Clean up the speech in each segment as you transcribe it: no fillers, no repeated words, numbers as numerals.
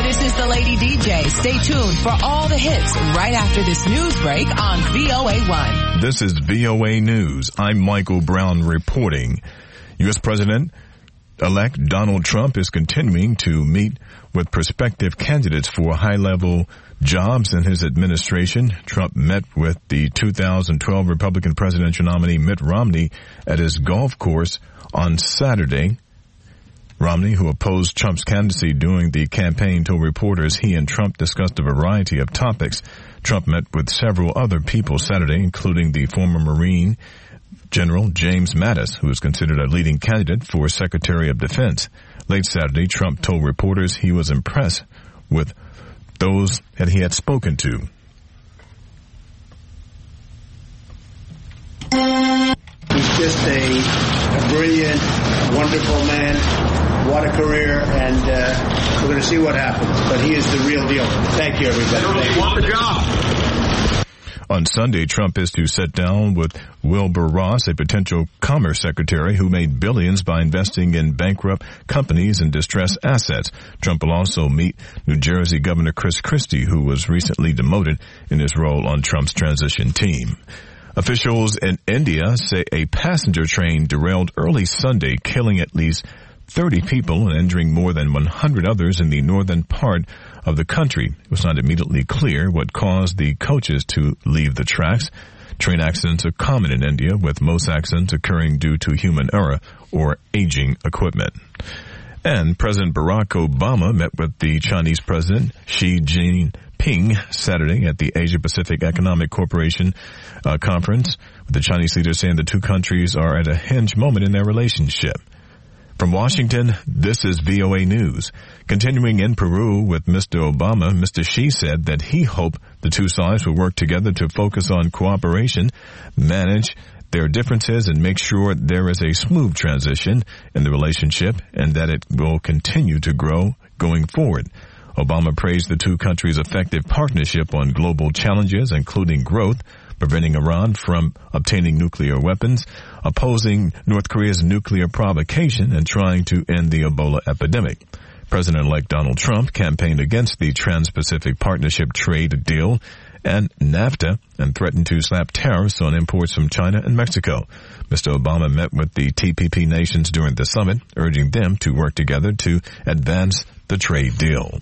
This is the Lady DJ. Stay tuned for all the hits right after this news break on VOA1. This is VOA News. I'm Michael Brown reporting. U.S. President-elect Donald Trump is continuing to meet with prospective candidates for high-level jobs in his administration. Trump met with the 2012 Republican presidential nominee Mitt Romney at his golf course on Saturday. Romney, who opposed Trump's candidacy during the campaign, told reporters he and Trump discussed a variety of topics. Trump met with several other people Saturday, including the former Marine General James Mattis, who is considered a leading candidate for Secretary of Defense. Late Saturday, Trump told reporters he was impressed with those that he had spoken to. He's just a brilliant, wonderful man. What a career, and we're going to see what happens. But he is the real deal. Thank you, everybody. Thank you. Want the job. On Sunday, Trump is to sit down with Wilbur Ross, a potential Commerce Secretary who made billions by investing in bankrupt companies and distressed assets. Trump will also meet New Jersey Governor Chris Christie, who was recently demoted in his role on Trump's transition team. Officials in India say a passenger train derailed early Sunday, killing at least 30 people and injuring more than 100 others in the northern part of the country. It was not immediately clear what caused the coaches to leave the tracks. Train accidents are common in India, with most accidents occurring due to human error or aging equipment. And President Barack Obama met with the Chinese President Xi Jinping Saturday at the Asia-Pacific Economic Corporation conference, with the Chinese leader saying the two countries are at a hinge moment in their relationship. From Washington, this is VOA News. Continuing in Peru with Mr. Obama, Mr. Xi said that he hoped the two sides will work together to focus on cooperation, manage their differences, and make sure there is a smooth transition in the relationship and that it will continue to grow going forward. Obama praised the two countries' effective partnership on global challenges, including growth, preventing Iran from obtaining nuclear weapons, opposing North Korea's nuclear provocation, and trying to end the Ebola epidemic. President-elect Donald Trump campaigned against the Trans-Pacific Partnership trade deal and NAFTA and threatened to slap tariffs on imports from China and Mexico. Mr. Obama met with the TPP nations during the summit, urging them to work together to advance the trade deal.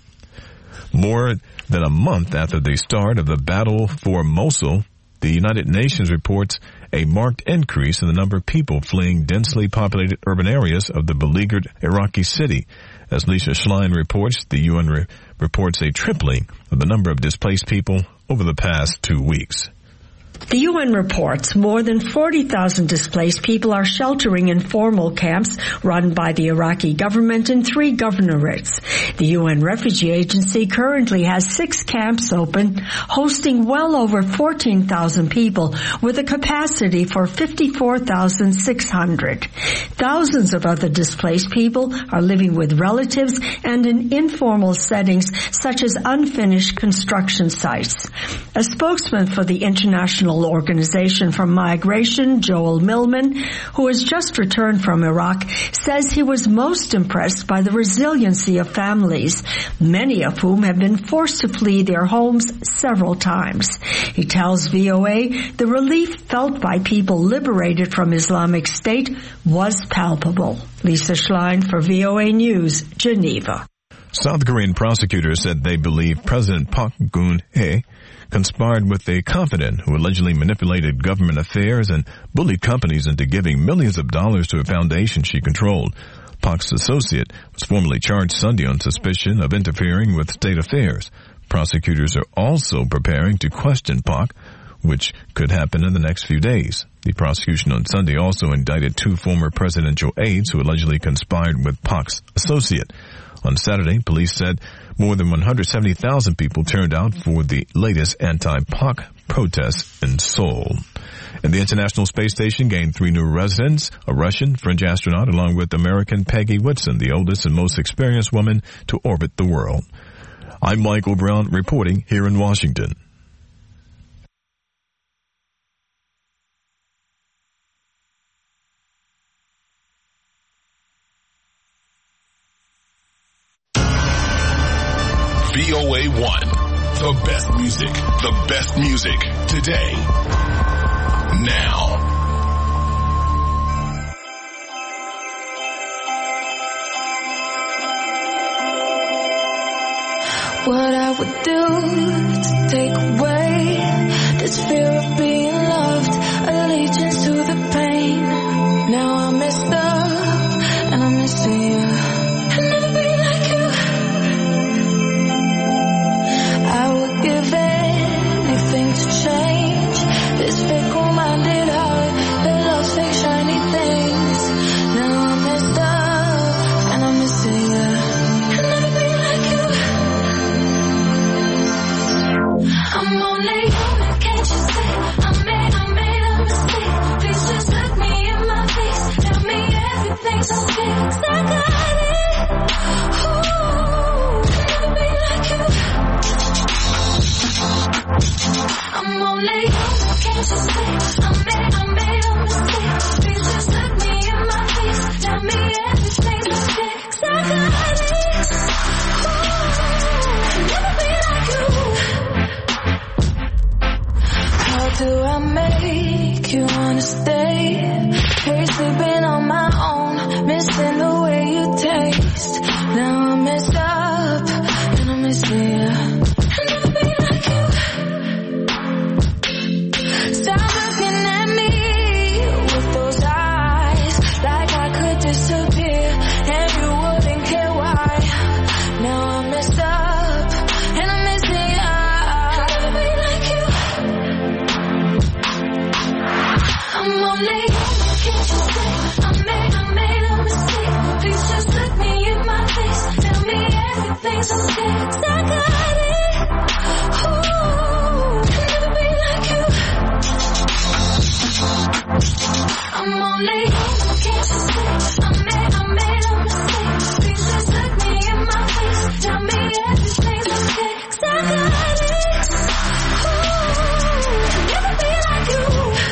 More than a month after the start of the battle for Mosul, the United Nations reports a marked increase in the number of people fleeing densely populated urban areas of the beleaguered Iraqi city. As Lisa Schlein reports, the UN reports a tripling of the number of displaced people over the past 2 weeks. The UN reports more than 40,000 displaced people are sheltering in formal camps run by the Iraqi government in 3 governorates. The UN Refugee Agency currently has 6 camps open, hosting well over 14,000 people with a capacity for 54,600. Thousands of other displaced people are living with relatives and in informal settings such as unfinished construction sites. A spokesman for the International Organization for Migration, Joel Millman, who has just returned from Iraq, says he was most impressed by the resiliency of families, many of whom have been forced to flee their homes several times. He tells VOA the relief felt by people liberated from Islamic State was palpable. Lisa Schlein for VOA News, Geneva. South Korean prosecutors said they believe President Park Geun-hye conspired with a confidant who allegedly manipulated government affairs and bullied companies into giving millions of dollars to a foundation she controlled. Park's associate was formally charged Sunday on suspicion of interfering with state affairs. Prosecutors are also preparing to question Park, which could happen in the next few days. The prosecution on Sunday also indicted 2 former presidential aides who allegedly conspired with Park's associate. On Saturday, police said more than 170,000 people turned out for the latest anti-Park protests in Seoul. And the International Space Station gained 3 new residents, a Russian French astronaut, along with American Peggy Whitson, the oldest and most experienced woman to orbit the world. I'm Michael Brown reporting here in Washington. VOA1. The best music today. Now. What I would do to take away this fear of being loved, allegiance to the pain. Now I'm messed up and I'm missing you. I'll never be like you. I would give anything to change this fickle-minded heart that loves fake shiny things. Now I'm messed up and I'm missing you. I'll never be like you. I'm only human, can't you see? I made a mistake. Please just look me in my face. Tell me everything's okay. 'Cause I got it. Ooh, I'll never be like you. I'm only human, can't you see? I made a mistake. Please just look me in my face. Tell me everything's okay. 'Cause I got it. Ooh, I'll never be like you. How do I make you wanna stay? Hey, sleeping on my own, missing the way you taste. Now I'm messed up and I'm missing you. I'll never be like you. Stop looking at me with those eyes, like I could disappear and you wouldn't care why. Now I'm messed up and I'm missing you. I'll never be like you. I'm only human, can't you see? I made a mistake. Please just look me in my face. Tell me everything's okay. 'Cause I got it. Ooh, I'll never be like you. I'm only human, can't you see? I made a mistake. Please just look me in my face. Tell me everything's okay. 'Cause I got it. Ooh, I'll never be like you.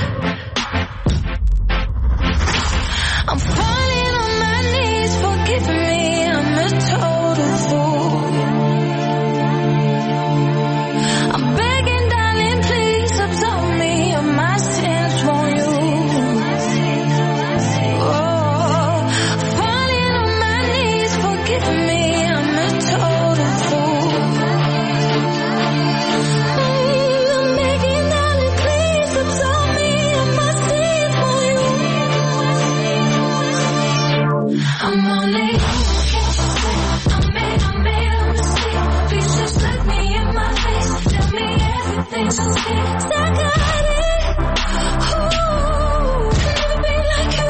I'm falling on my knees, forgive me, I'm a total fool. I'm begging, darling, please absolve me of my sins, won't you? Oh, falling on my knees, forgive me, I'm a total fool. I'm begging, darling, please absolve me of my sins, won't you? I'm only human, can't you see? I made a mistake. Please just look me in my face. Tell me everything's okay. 'Cause I got it. Ooh, I'll never be like you.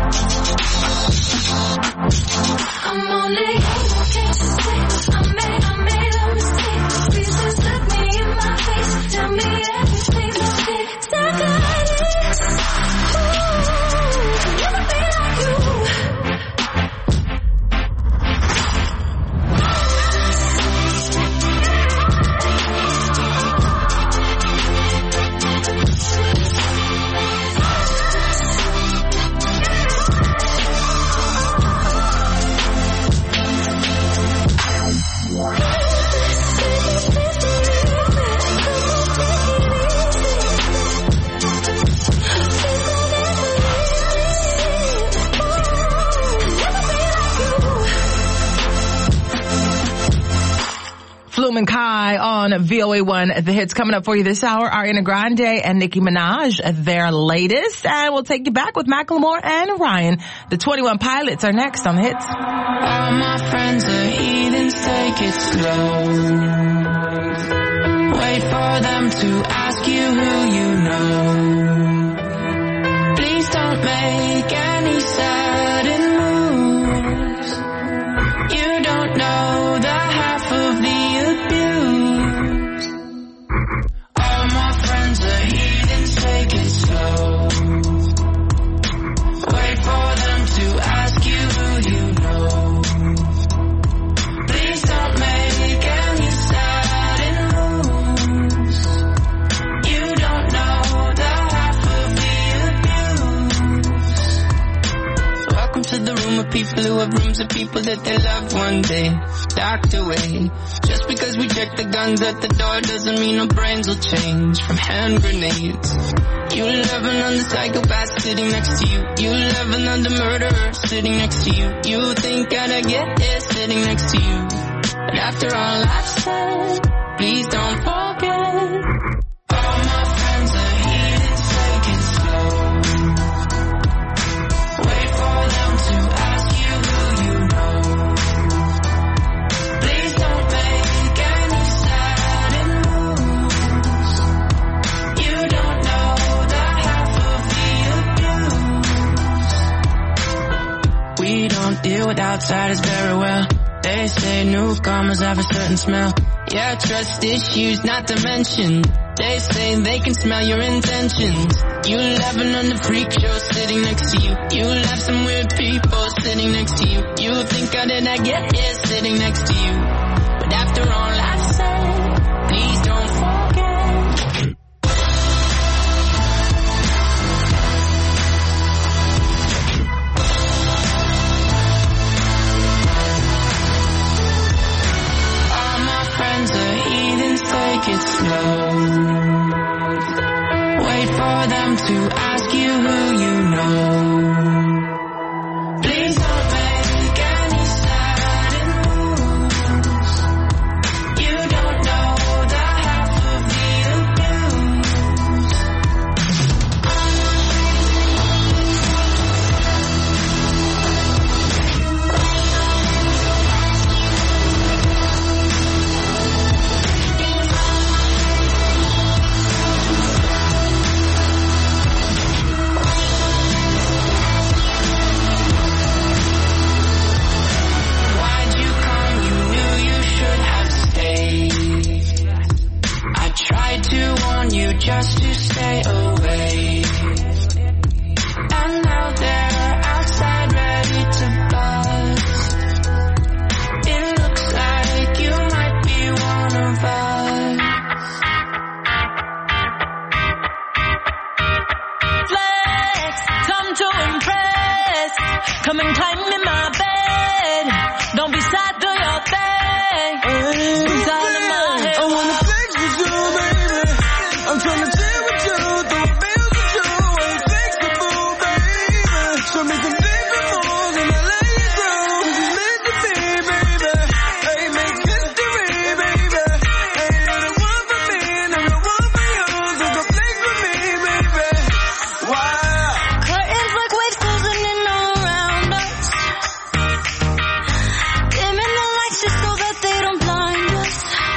I'm only human, can't you see? I made a mistake. Please just look me in my face. Tell me everything's okay. 'Cause I got it. Ooh, I'll never be like you. Flume and Kai on VOA1. The hits coming up for you this hour. Ariana Grande and Nicki Minaj, their latest. And we'll take you back with Macklemore and Ryan. The 21 Pilots are next on the hits. All my friends are heathens, take it slow. Wait for them to ask you who you know. Please don't make any sudden moves. You don't know the half of the abuse. All my friends are heathens, take it slow. Wait for them to ask you who you know. Please don't make any sudden moves. You don't know the people who have rooms of people that they loved one day docked away. Just because we check the guns at the door doesn't mean our brains will change from hand grenades. You love another psychopath sitting next to you. You love another murderer sitting next to you. You think I'd get here sitting next to you. But after all I've said, please don't forget. All my friends are heathens, take it slow. Wait for them to ask you who you know. Please don't make any sudden moves. You don't know the half of the abuse. We don't deal with outsiders very well. They say newcomers have a certain smell. Yeah, trust issues not to mention. They say they can smell your intentions. You laughing on the freak show sitting next to you. You laugh some weird people sitting next to you. You think how did I get here sitting next to you. But after all I've said, please don't forget. Take it slow. Wait for them to ask you who you know. Please don't make any sudden moves. You don't know the half of the abuse. Tried to warn you just to stay away. And now they're outside ready to bust. It looks like you might be one of us. Flex, time to impress. Come and climb in my bed. Don't be sad, do your thing. It's all in my head. I wanna flex with you, baby. I'm trying to chill with you, throw bills with you. I'm flexible, baby. Show me some different moves and I lay you through. Just listen to me, baby. Hey, make history, baby. Hey, you're the one for me and I'm the one for you. So go flex with me, baby. Wow. Curtains like waves closing in all around us. Dimming the lights just so that they don't blind us.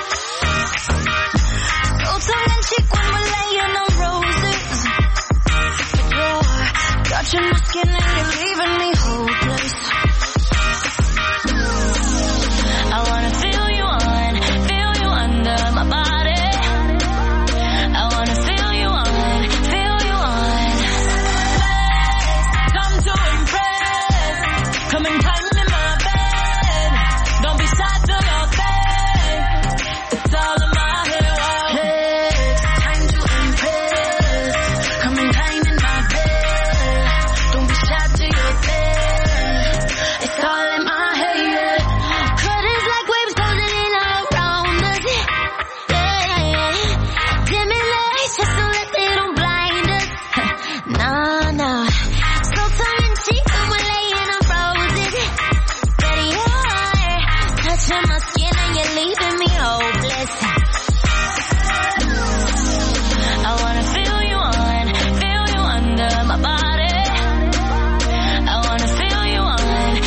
So tongue in cheek when we're laying on roses. But you're touching my skin and you're leaving me hopeless. I wanna feel you under my body. I wanna feel you on. Come to impress. Come and climb in my bed. Don't be sad, do your thing. It's all in my head. Time to impress. Come and climb in my bed. Don't be shy, do your thing. It's all in my head. Curtains like waves closing in all around us. Yeah. Dimming lights just so that they don't blind us. Nah. So tongue in cheek when we're laying on roses. Betty, you're touching my skin and you're leaving me hopeless. I wanna feel you under my body. I wanna feel you on.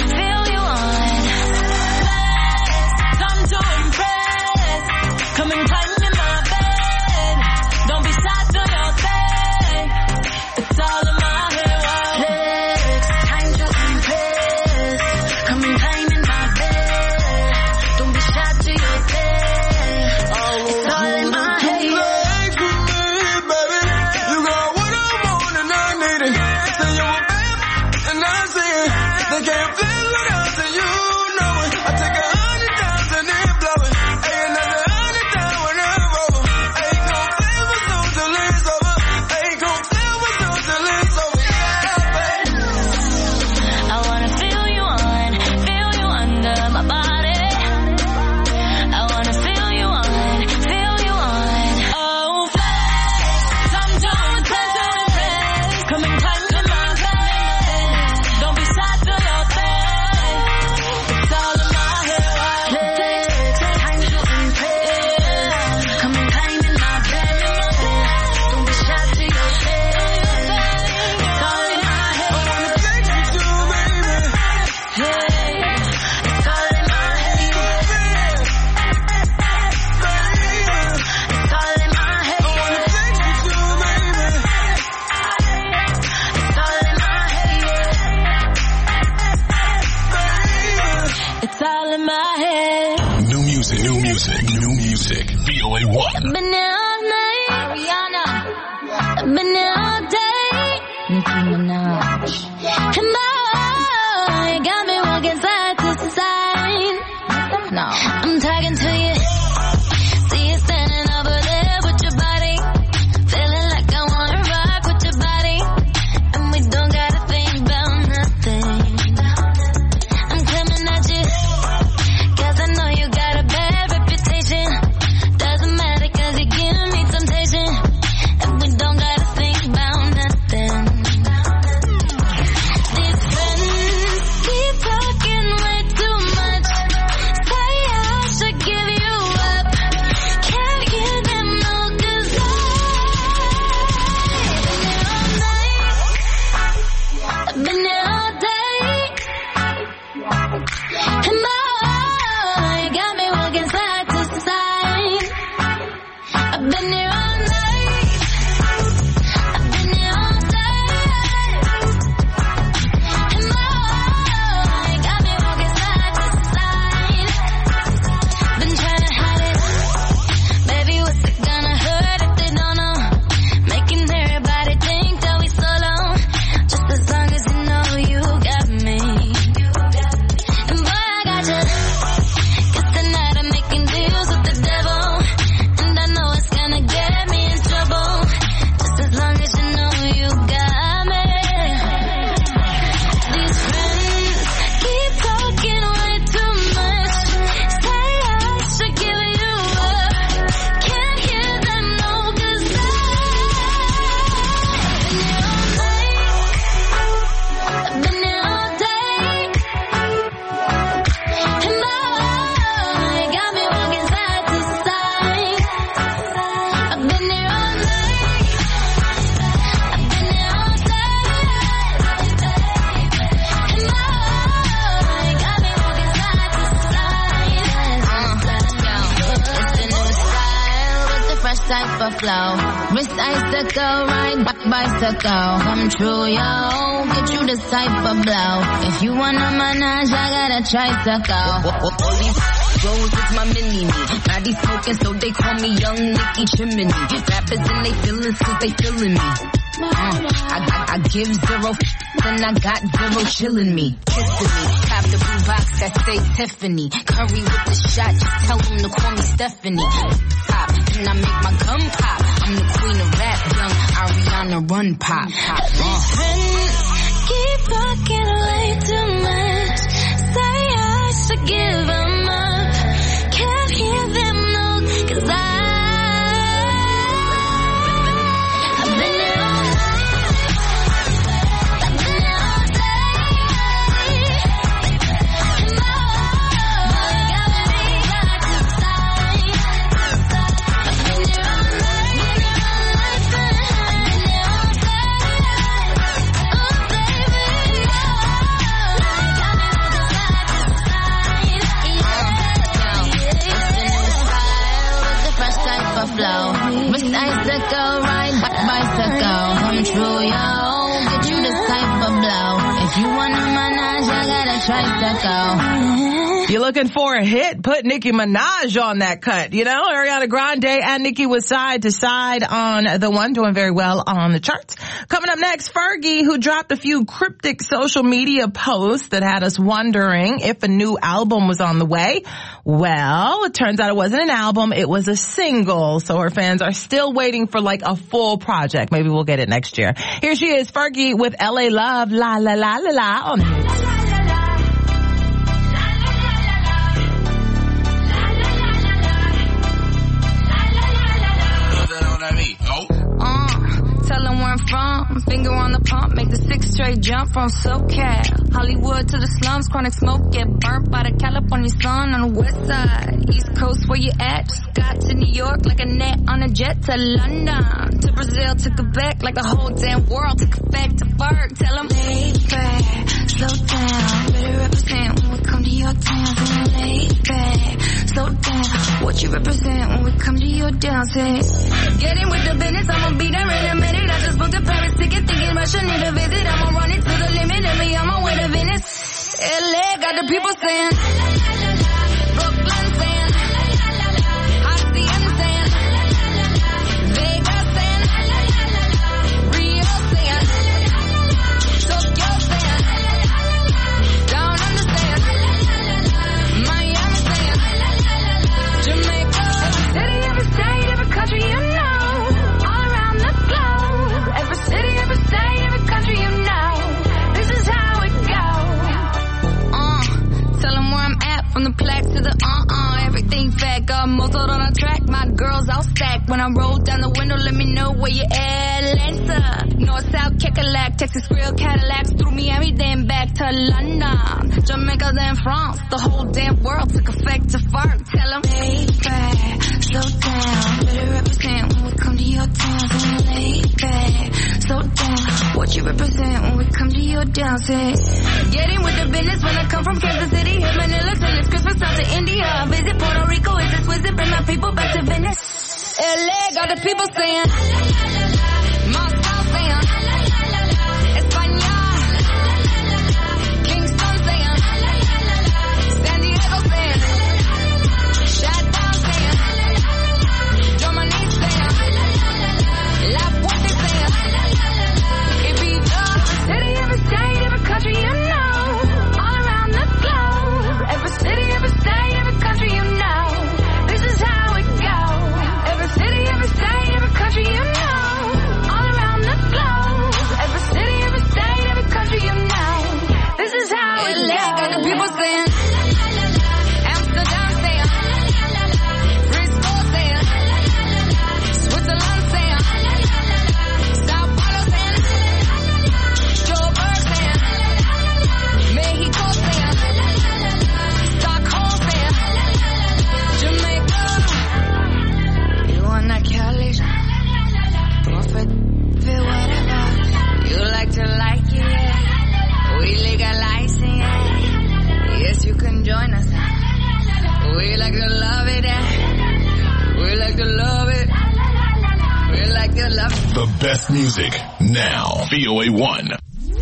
Time to impress. Come and climb in my bed. Don't be sad, do your thing. It's all in my head. Time to impress. Come and climb in my bed. Don't be shy, do your thing. Oh music. New music. VOA1. Been there all night, Ariana. Been there all day, Nicki Minaj. Come on, you got me walking side to side. No, I'm talking to you. See you standing over there with your body, feeling like I wanna rock with your body, and we don't gotta think about nothing. I'm coming at you, 'cause I know you got a bad reputation. Doesn't matter 'cause you give me temptation, and we don't gotta think about nothing. These friends keep talking way too much. Say I should give you up. Can't hear them no 'cause I've been there all day. Come on, you got me walking side to side. I've been there all night. I've been there all day. Come on, you got me walking side to side. Been trying to hide it. Baby, what's it gonna hurt if they don't know? Making everybody think that we solo. Just as long as you know you got me. And boy, I got you. 'Cause tonight I'm making deals with the devil, and I know it's gonna get me in trouble. Just as long as you know you got me. These friends keep talking way too much. Say I should give you up. Can't hear them no 'cause I've been there all day. And boy, you got me walking side to side. I've been there all night. I've been there all day. And boy, you got me walking side to side. It's the new style with the fresh type of flow. Wrist icicle, ride bicycle. Come true, yo. Get you this type of blow. If you wanna manage, I got a tricycle. All these Rose is my mini-me. Body smoking, so they call me Young Nicky Chimney. Rappers and they feelings 'cause they feeling me. I give zero and I got zero chilling me. Kissing me. Cop the blue box that say Tiffany. Curry with the shot, just tell them to call me Stephanie. Pop, and I make my gum pop. I'm the queen of rap, young Ariana Run Pop. These friends keep talking way too much. Say I should give them up. Can't hear them no 'cause I've been there all night. I've been there all day. And boy, you got me side to side. I've been there all night. I've been there all day. Oh baby, you got me side to side. Fresh type of flow. Wrist icicle, ride bicycle. Come true, yo. Get you this type of blow. If you wanna manage, I got a tricycle. You're looking for a hit? Put Nicki Minaj on that cut. You know, Ariana Grande and Nicki was side to side on the one, doing very well on the charts. Coming up next, Fergie, who dropped a few cryptic social media posts that had us wondering if a new album was on the way. Well, it turns out it wasn't an album, it was a single. So her fans are still waiting for like a full project. Maybe we'll get it next year. Here she is, Fergie with LA Love, la la la la la on the hits. Tell them where I'm from. Finger on the pump, make the 6 straight jump from SoCal. Hollywood to the slums, chronic smoke, get burnt by the California sun on the west side. East Coast, where you at? Just got to New York like a net on a jet to London. To Brazil, to Quebec, like the whole damn world took effect to Berg. Tell them, laid back, slow down. Better represent when we come to your town. Laid back, slow down. What you represent when we come to your down? Say, get in with the business, I'ma be there in a minute. I just booked a Paris ticket, thinking Russia need a visit. I'ma run it to the limit, and me on my way to Venice. LA got the people saying, Brooklyn saying, my girls all stacked. When I roll down the window, let me know where you at. Atlanta, North, South, Kekalak, Texas, Grill, Cadillacs, through Miami, then back to London, Jamaica, then France. The whole damn world took effect to fart. Tell them, lay back, slow down, better represent when we come to your town. So lay back, slow down, what you represent when we come to your dances. Getting with the business when I come from Kansas City, hit Manila till it's Christmas out to India. Visit Puerto Rico, it's exquisite, bring my people back to Venice. LA got the people saying, Moscow saying, España, Kingston saying, San Diego saying, Shutdown saying, Germany saying, La Puente saying, Ibiza, every city, every state, every country you know, all around the globe, every city, every state, every country you know, this is how it goes. Every city, every state, every country you know, all around the globe, every city, every state, every country you know, this is how it goes. Got the people saying, Amsterdam saying, Frisco saying, Switzerland saying, Sao Paulo saying, Joburg saying, Mexico saying, Stockholm saying, Jamaica. You want that Cali? Buffet, feel whatever. You like to like it, yeah. We legalize it, yeah. Yes, you can join us. We like to love it, yeah. We like to love it. We like to love it. The best music now. VOA1.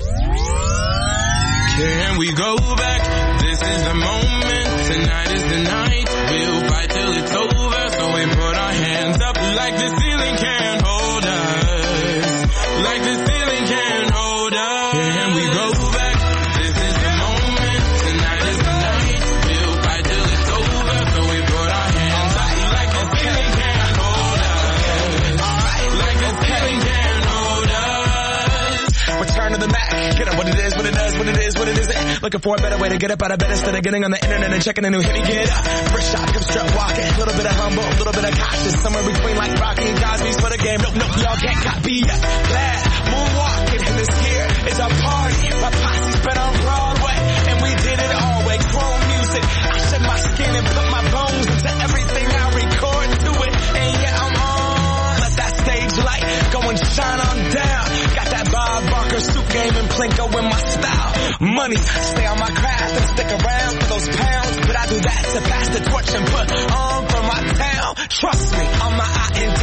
Can we go back? This is the moment. Tonight is the night. We'll fight till it's over. So we put our hands up like the ceiling can't hold us. Like the ceiling can't hold us. Can we go back? This is the moment. Tonight is the night. We'll fight till it's over. So we put our hands up like the ceiling can't hold us. Like the ceiling can't hold us. Return to the Mac. Get up what it is, what it does, what it is, what it isn't. Looking for a better way to get up out of bed instead of getting on the internet and checking a new hit. Get up, first shot, come strut walking. A little bit of humble, a little bit of cautious. Somewhere between like Rocky and Cosby's for the game. Nope, y'all can't copy us. Glad moonwalking in this year. It's a party. My posse's been on Broadway, and we did it all way. Chrome music. I shed my skin and put my bones into everything I record to it. And yeah, I'm on. Let that stage light go and shine on down. Got that Bob Barker suit game and Plinko in my style. Money, stay on my craft and stick around for those pounds. But I do that to pass the torch and put on for my town. Trust me, on my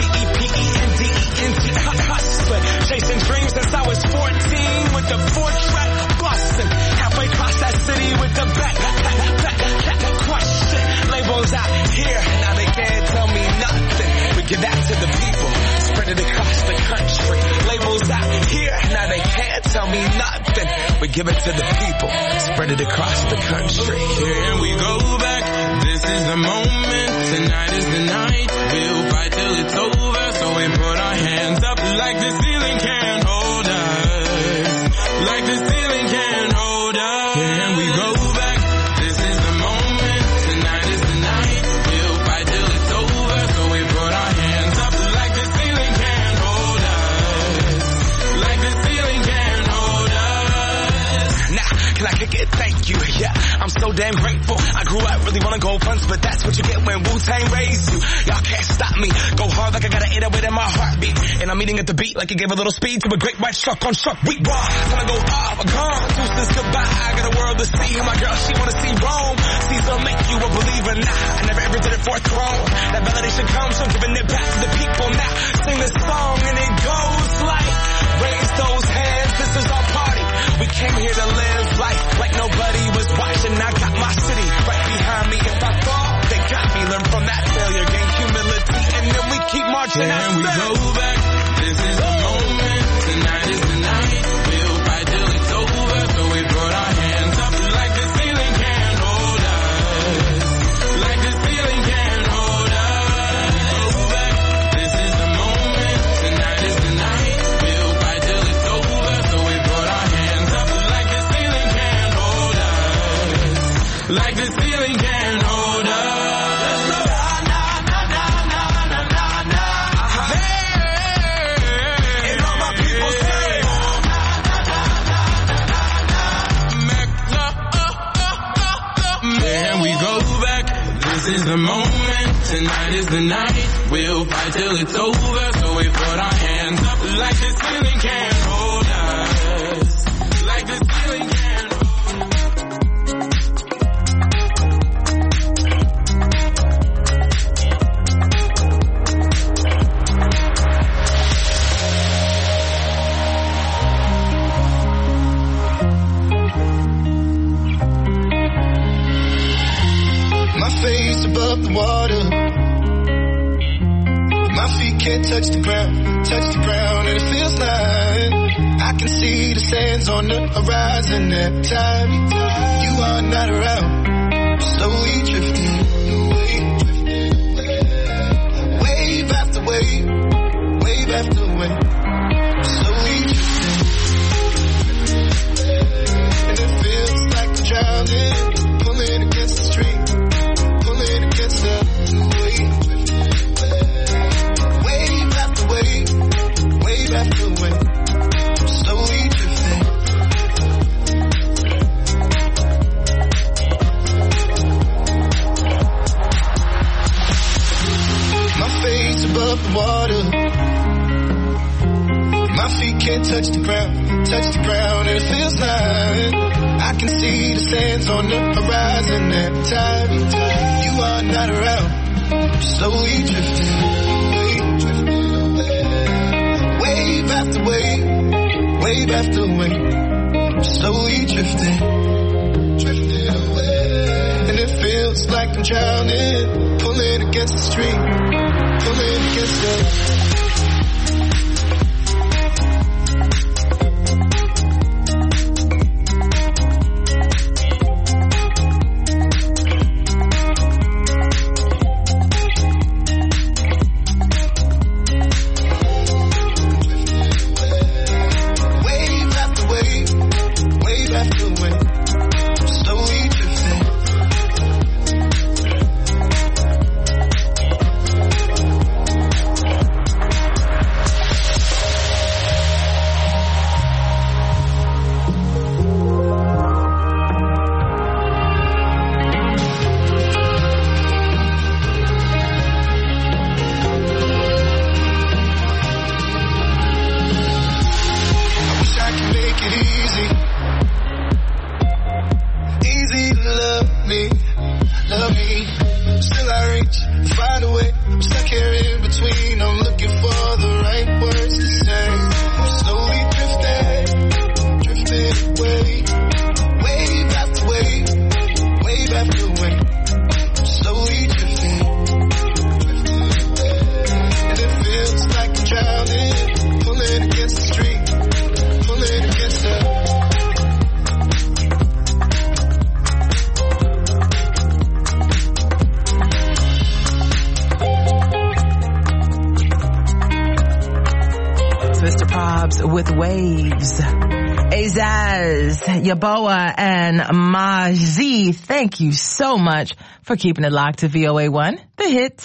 INDEPENDENT hustling. Chasing dreams since I was 14 with the 4-track bustin'. Halfway across that city with the back question. Labels out here, now they can't tell me nothing. We give that to the people, spread it across the country. Labels out here, now they can't tell me nothing. We give it to the people, spread it across the country. Can we go back? This is the moment. Tonight is the night. We'll fight till it's over. So we put our hands up like the ceiling can't hold us. Like the ceiling can't hold us. Can we go back? This is the moment. Tonight is the night. We'll fight till it's over. So we put our hands up like the ceiling can't hold us. Like the ceiling can't hold us. Nah, can I kick it? Thank you. Yeah, I'm so damn grateful. I grew up really wanna go fronts, but that's what you get when Wu-Tang raised you. Y'all can't stop me. Go hard like I got an 808 in my heartbeat. And I'm eating at the beat like it gave a little speed to a great white truck on truck. We raw. Gonna go off, gone. Deuces goodbye. I got a world to see. And my girl, she wanna see Rome. Caesar make you a believer. Nah, I never ever did it for a throne. That validation comes from giving it back to the people. Now sing this song and it goes like, raise those hands. This is our party. We came here to live life like nobody was watching. I got my city right behind me. If I fall, they got me. Learn from that failure, gain humility, and then we keep marching. Can we go back? This is the moment. Tonight is the night. We'll fight till it's over. So we put our hands up like the ceiling can't hold us. Like the ceiling can't hold us. Go back. This is the moment. Tonight is the night. We'll fight till it's over. So we put our hands up like the ceiling can't hold us. Like the ceiling can't hold us. moment. Tonight is the night. We'll fight till it's over. So we put our hands up like the ceiling can't hold us. Like the ceiling can't hold face above the water. My feet can't touch the ground, and it feels like I can see the sands on the horizon at time. You are not around, slowly drifting away. Wave after wave, wave after wave, slowly drifting. And it feels like I'm drowning, pulling against the stream. Against the wave, wave after wave, wave after wave, slowly drifting. My face above the water. My feet can't touch the ground, and it feels like I can see the sands on the horizon at time. You are not around, slowly drifting away. Wave after wave, wave after wave, slowly drifting away. And it feels like I'm drowning, pulling against the stream, pulling against the Yaboa and Maji, thank you so much for keeping it locked to VOA1, the hits.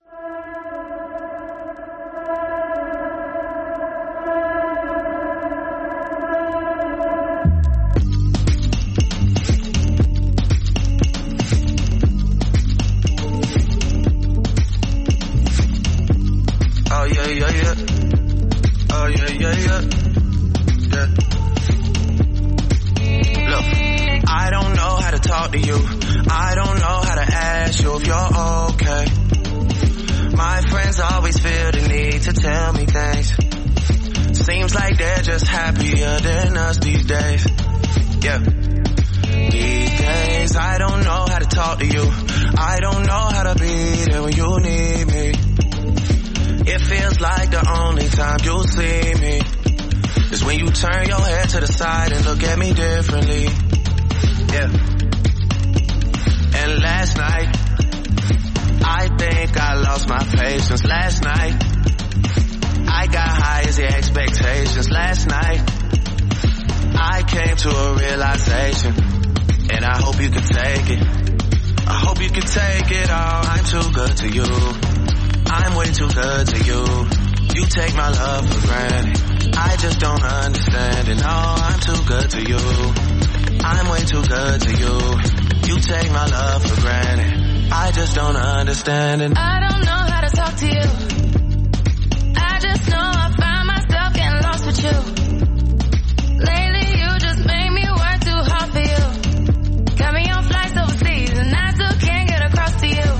Oh yeah, yeah, yeah. Oh yeah, yeah, yeah. Yeah. Look, I don't know how to talk to you. I don't know how to ask you if you're okay. My friends always feel the need to tell me things. Seems like they're just happier than us these days. Yeah. These days, I don't know how to talk to you. I don't know how to be there when you need me. It feels like the only time you'll see me is when you turn your head to the side and look at me differently. Yeah. And last night, I think I lost my patience. Last night, I got high as the expectations. Last night, I came to a realization, and I hope you can take it. I hope you can take it all. I'm too good to you. I'm way too good to you. You take my love for granted. I just don't understand it. No, I'm too good to you. I'm way too good to you. You take my love for granted. I just don't understand it. I don't know how to talk to you. I just know I find myself getting lost with you. Lately you just make me work too hard for you. Got me on flights overseas and I still can't get across to you.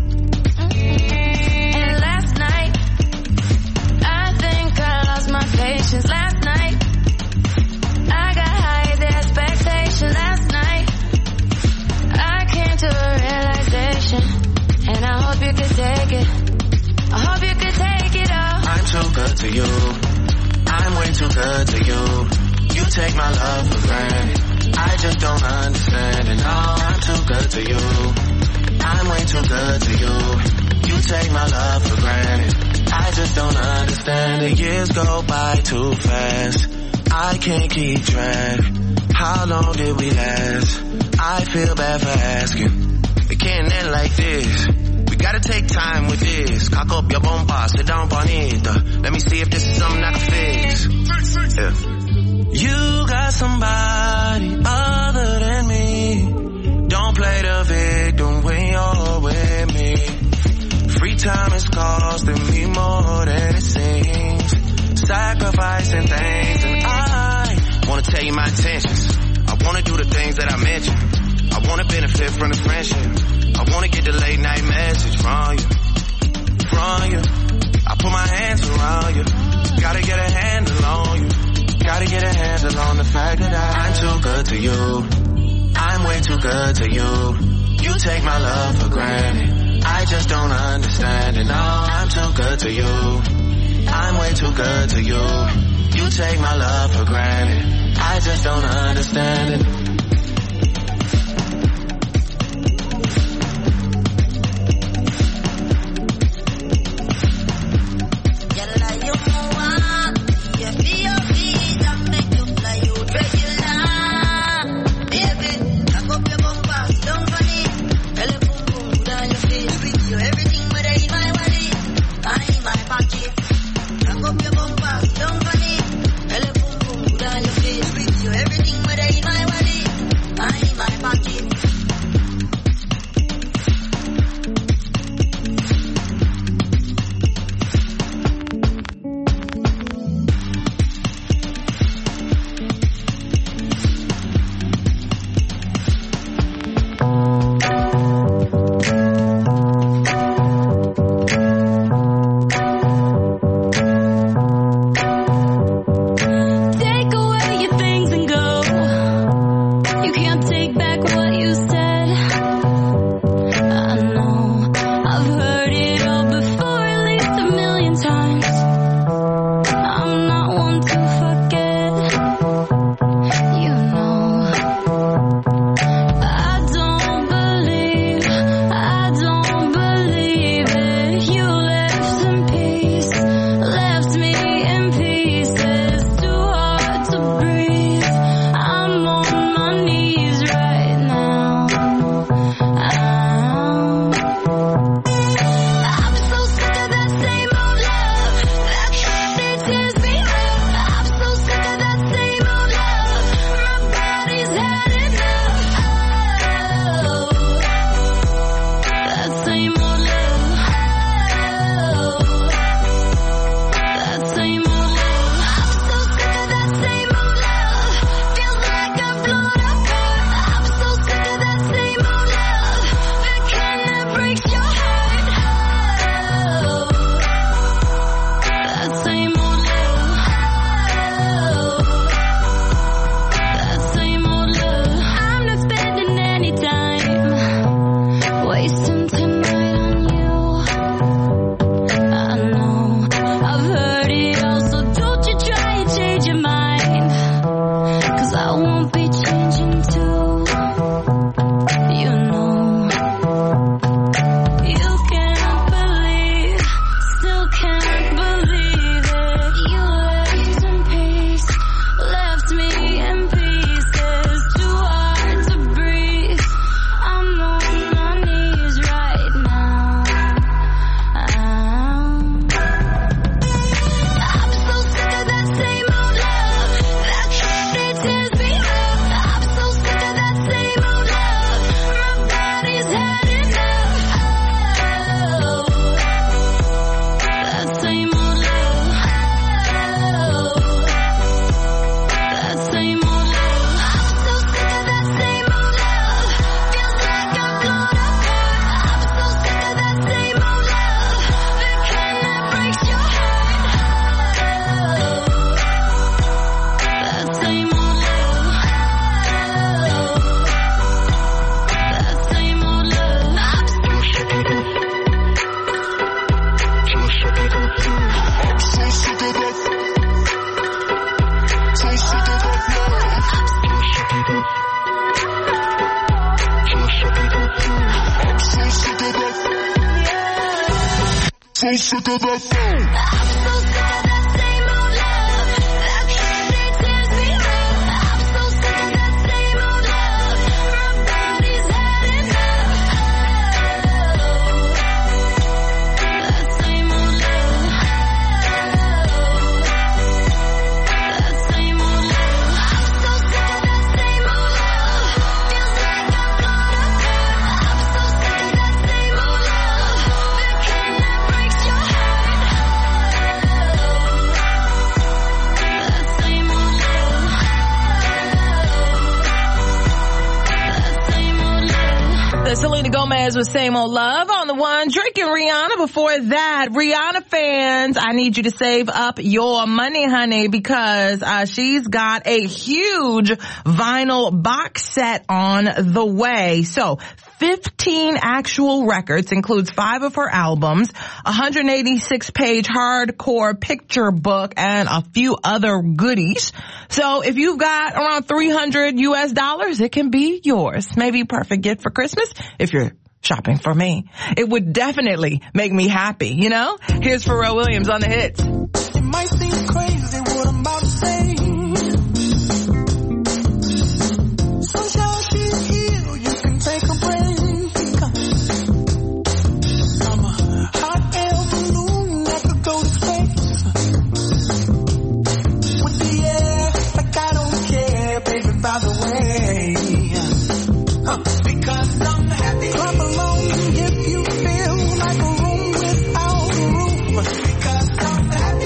And last night, I think I lost my patience. Last night, I got high the expectation. Last night, I came to a realization. And I hope you could take it. I hope you could take it all. I'm too good to you. I'm way too good to you. You take my love for granted. I just don't understand it. No, I'm too good to you. I'm way too good to you. You take my love for granted. I just don't understand it. Years go by too fast. I can't keep track. How long did we last? I feel bad for asking. It can't end like this. We gotta take time with this. Cock up your bumper, sit down on it. Let me see if this is something I can fix. Yeah. You got somebody other than me. Don't play the victim when you're with me. Free time is costing me more than it seems. Sacrificing things, and I wanna tell you my intentions. I wanna do the things that I mentioned. I wanna benefit from the friendship. I wanna get the late night message from you. I put my hands around you. Gotta get a handle on you. Gotta get a handle on the fact that I'm too good to you. I'm way too good to you. You take my love for granted. I just don't understand it. No, I'm too good to you. I'm way too good to you. You take my love for granted. I just don't understand it. Everything but I in my wallet. so sick of that phone. I'm so sick of that same old love. That candy tears me up. I'm so sick of that same old love. My body's had enough. That same old love. That same old love. I'm so sick of that same old love. Feels like I'm caught up there. I'm so sick of that same old love. The kind that breaks your heart. That same old love. That same old love. The Selena Gomez with Same Old Love on the one. Drake and Rihanna before that. Rihanna fans, I need you to save up your money, honey, because she's got a huge vinyl box set on the way. So 15 actual records, includes 5 of her albums, 186-page hardcore picture book, and a few other goodies. So if you've got around $300 US, it can be yours. Maybe perfect gift for Christmas if you're shopping for me. It would definitely make me happy, you know? Here's Pharrell Williams on the hits. It might seem crazy what I'm about to say. Sunshine, she's here, you can take a break. I'm a hot air balloon that could go to space. With the air, like I don't care, baby, by the way. Because I'm happy. Clap along if you feel like a room without a roof. Because I'm happy.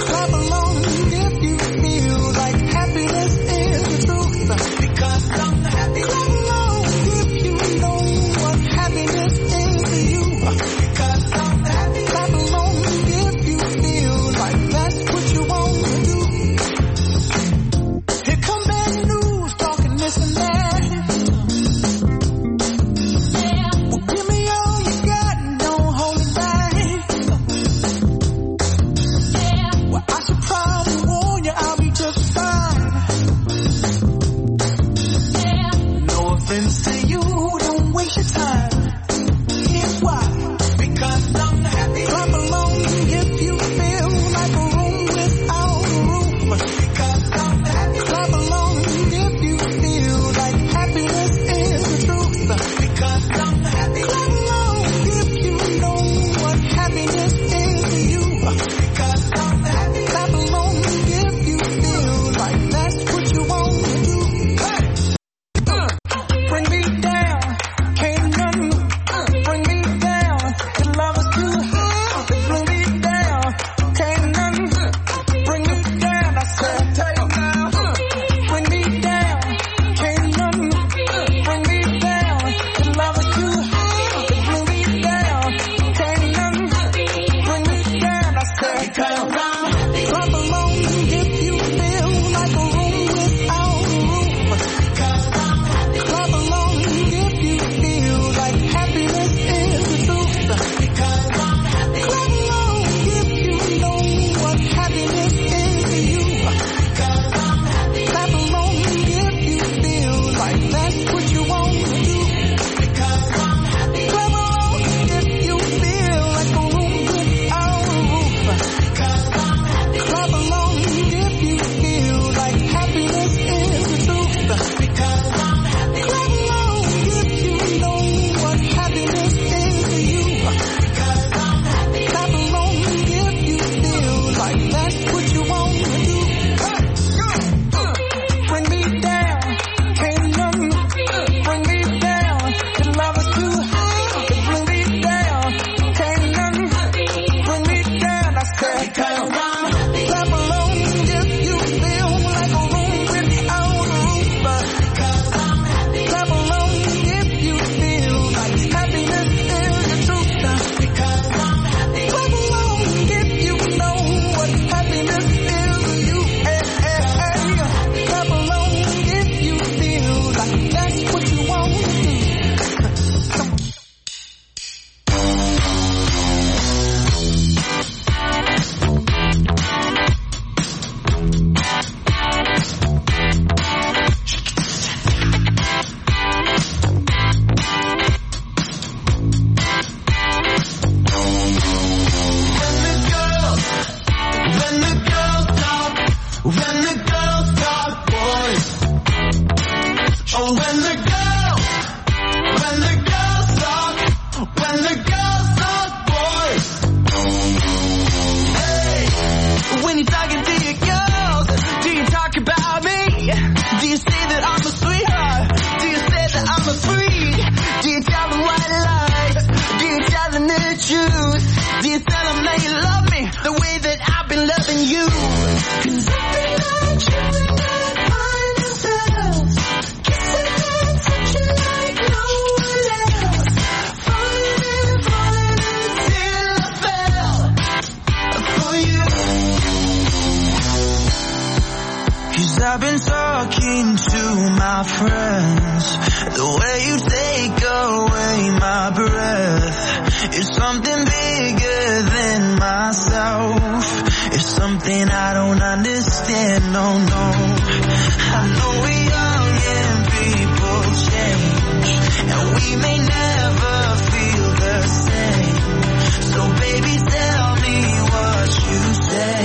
something I don't understand, no, no. I know we're young and people change, and we may never feel the same. So baby, tell me what you say.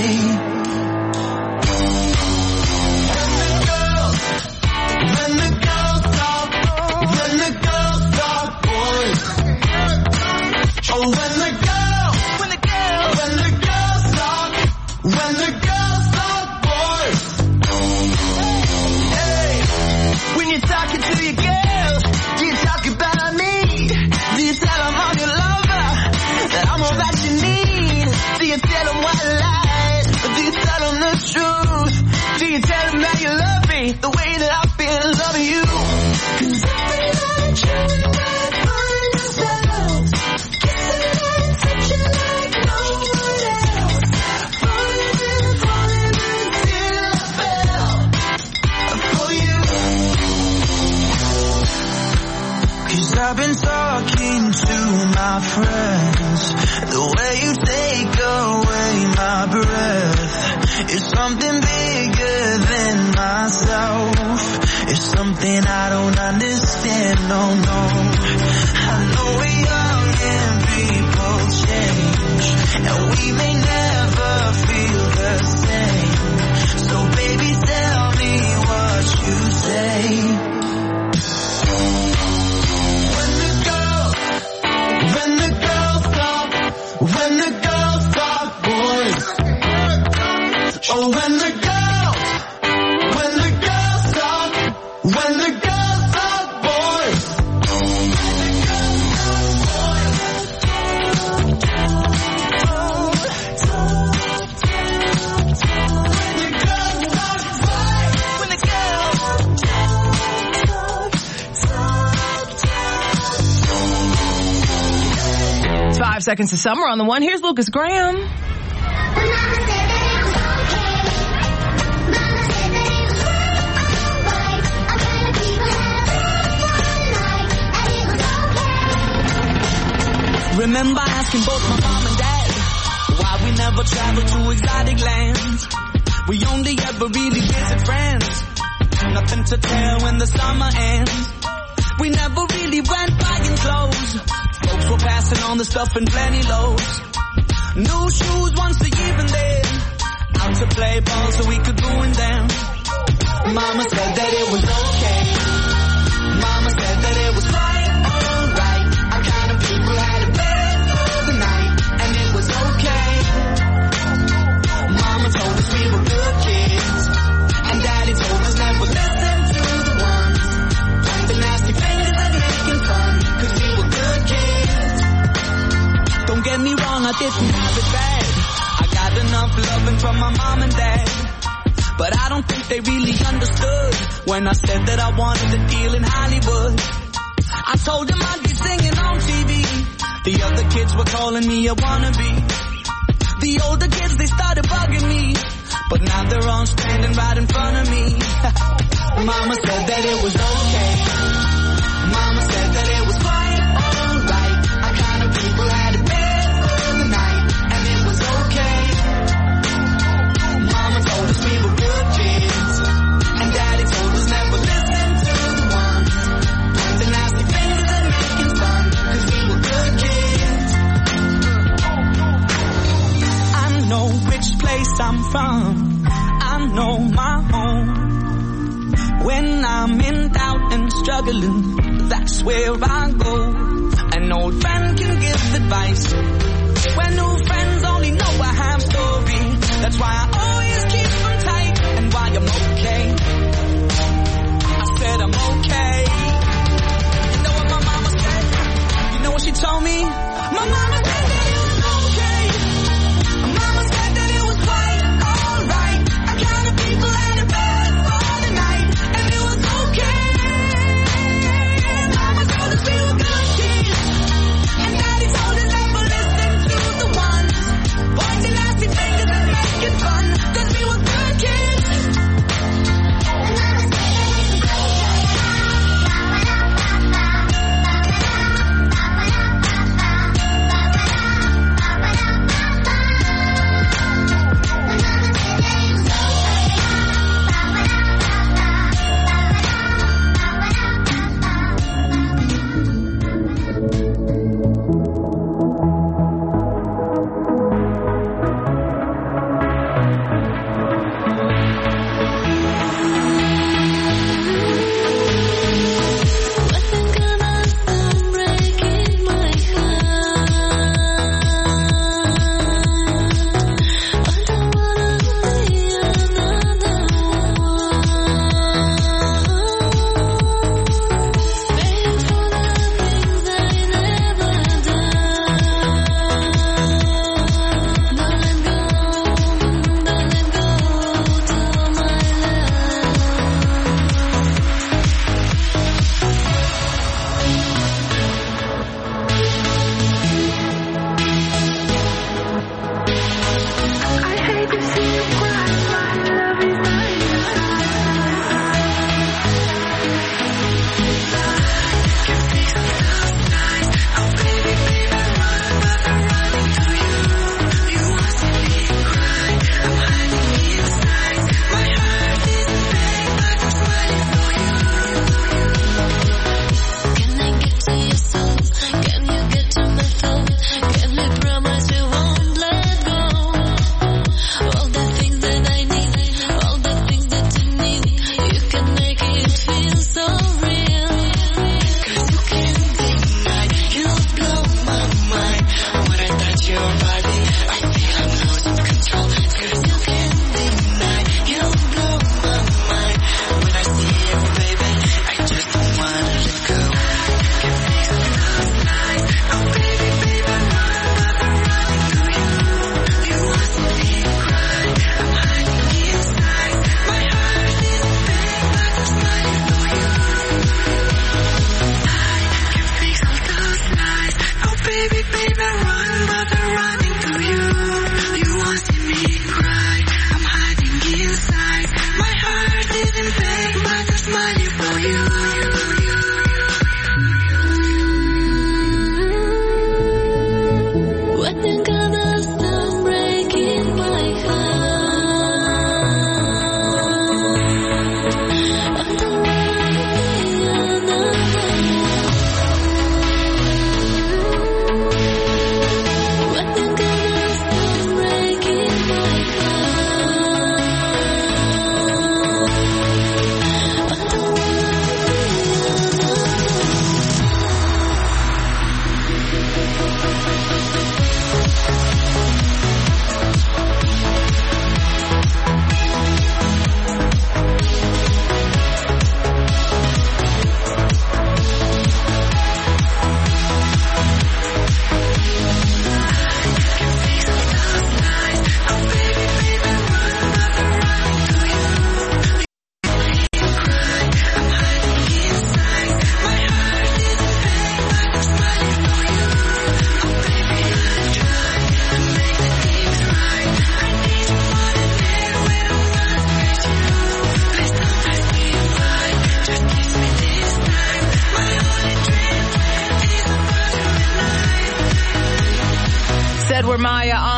When the girls talk, boys. Oh, when the girls talk, boys. Hey, when you're talking to your girls, do you talk about me? Do you tell them I'm your lover, that I'm all that you need? Do you tell them white lies, or do you tell them the truth? Do you tell them that you love me the way that I've been loving you? 'Cause every night you and I find ourselves kissing and touching like no one else. Falling until I fell for you. 'Cause I've been talking to my friends. The way you take away my breath is something bigger than myself. It's something I don't understand, no, no. I know we're young and people change, and we may never feel the same. So baby, tell me what you say. When the girls talk, boys. Oh, when the girls talk, boys. 5 seconds of summer on the one. Here's Lucas Graham. Remember asking both my mom and dad why we never traveled to exotic lands. We only ever really visit friends. Nothing to tell when the summer ends. We never really went buying clothes. Folks were passing on the stuff in plenty loads. New shoes once a year and then out to play ball so we could ruin them. Mama said that it was okay. Mama said that it was quite alright. Our kind of people had a bed for the night, and it was okay. Mama told us we were good kids, and Daddy told us never listen to the ones pointing nasty fingers and making fun, 'cause we were good kids. Don't get me wrong, I didn't have it bad. I got enough loving from my mom and dad, but I don't think they really understood when I said that I wanted a deal in Hollywood. I told them I'd be singing on TV. The other kids were calling me a wannabe. The older kids, they started bugging me, but now they're all standing right in front of me. Mama said that it was okay. Mama said that it was quite alright. Our kind of people had a bed for the night, and it was okay. Mama told us we were good kids, and Daddy told us never listen to the ones pointing nasty fingers and making fun, 'cause we were good kids. I know which place I'm from. I know my home. When I'm in doubt and struggling, that's where I go. An old friend can give advice when new friends only know a half story. That's why I always keep them tight, and why I'm okay. I said I'm okay. You know what my mama said? You know what she told me? My mama said that it was okay. My mama said that it was quite alright. Our kind of people had a bed for the night, and it was okay. Mama told us we were good kids, and Daddy told us never listen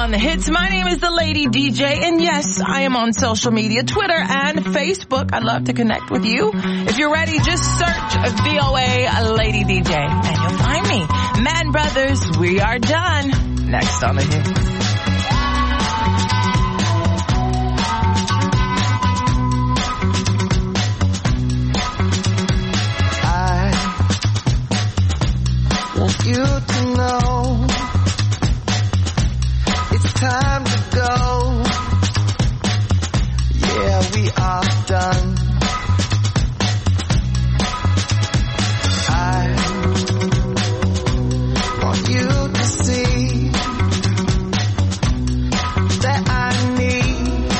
on the hits. My name is the Lady DJ, and yes, I am on social media, Twitter and Facebook. I'd love to connect with you. If you're ready, just search VOA Lady DJ, and you'll find me. Man Brothers, we are done. Next on the hits. Want you to know it's time to go. Yeah, we are done. I want you to see that I need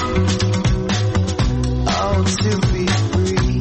to be free.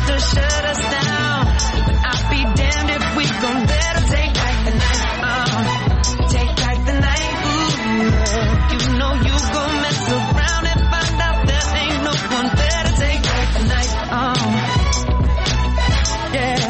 to shut us down. But I'll be damned if we gon' let them take back the night. Take back the night. Ooh, you know you gon' mess around and find out there ain't no one there to take back the night. Yeah.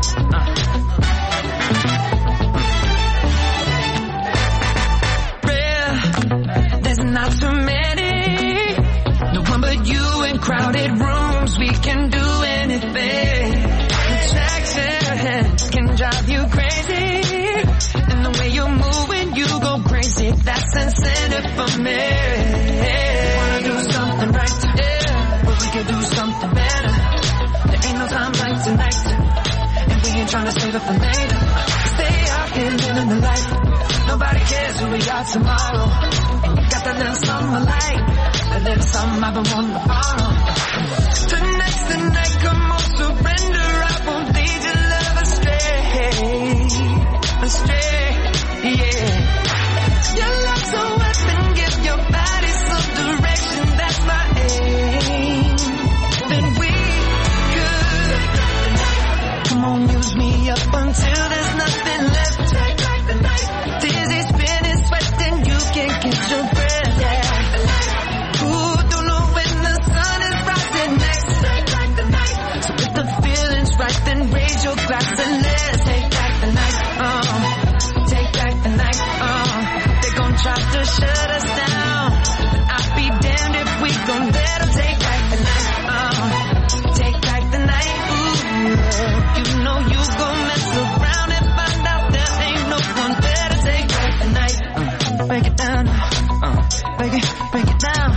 There's not too many. No one but you in crowded rooms. We can do anything. Attraction can drive you crazy. And the way you move when you go crazy, that's incentive for me. Wanna do something right, yeah, but we can do something better. There ain't no time like tonight, and we ain't trying to save it for later. Stay out here living the life. Nobody cares who we are tomorrow. And you got that little something I like, that little something I've been wanting to borrow. Tonight's the night, come on, surrender. I won't lead your love astray, astray, yeah. Your love's a weapon, give your body some direction, that's my aim. Then we could, come on, use me up until there's nothing left. Take back the night. Dizzy, spinning, sweating, you can't get your breath, yeah. Ooh, don't know when the sun is rising next. Take back the night. So if the feeling's right, then raise your glass and let's take back the night. Take back the night. They gon' try to shut us down, but I'll be damned if we gon' let them take back the night. Take back the night. Ooh, you know you gon' mess around and find out there ain't no one there to take back the night. Break it down, break it down.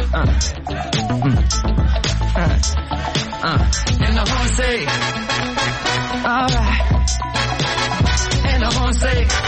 And I won't say, alright. And I won't say.